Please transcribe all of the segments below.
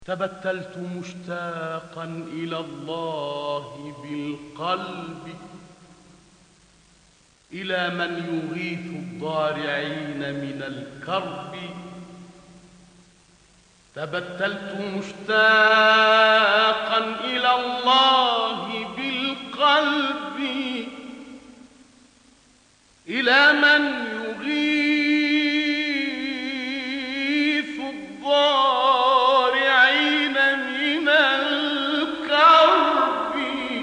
تبتلت مشتاقا إلى الله بالقلب، إلى من يغيث الضارعين من الكرب. تبتلت مشتاقا إلى الله بالقلب، إلى من يغيث الضارعين من الكرب.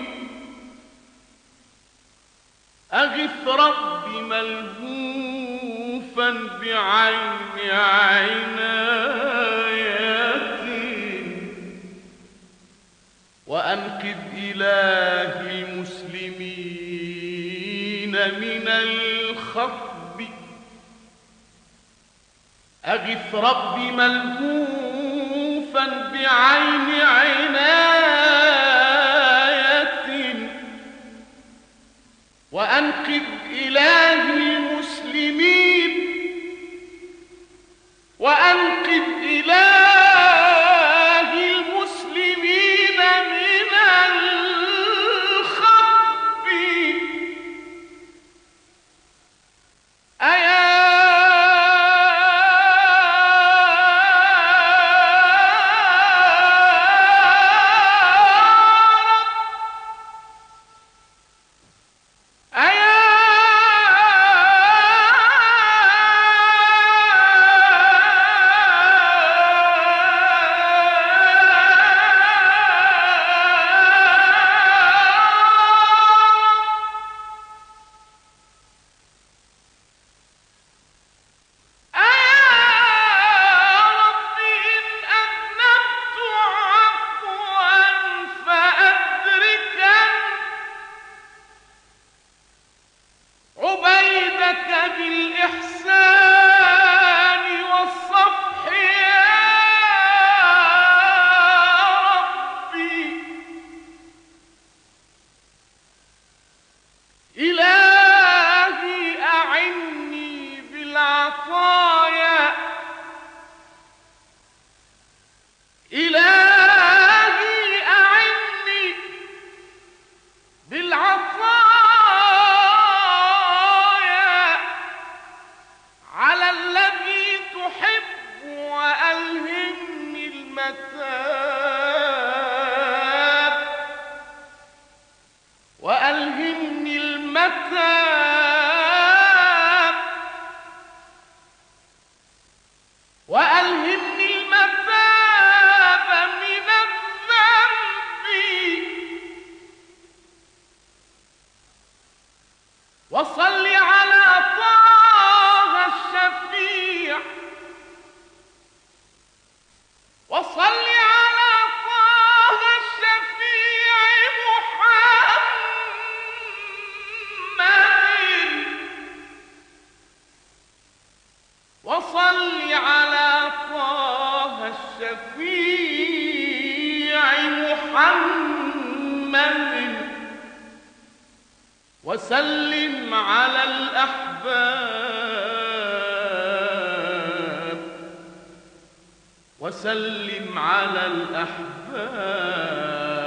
أغث رب ملهوفا بعين عناية، وأنقذ إلهي المسلمين من الخطب. أغث رب ملهوفا بعين عناية، وأنقذ إلهي المسلمين، وأنقذ إلهي المسلمين من الخطب. أيا بالإحسان والصفح يا ربي. إلهي أعني بالعطايا، إلهي أعني بالعطايا على الذي تحب، وألهمني المتاب، وألهمني المتاب، وألهمني المتاب من الذنب. وصل على طه الشفيع، وصل على طه الشفيع محمد، وصل على طه الشفيع محمد، وسلم على الأحباب، وسلم على الأحباب.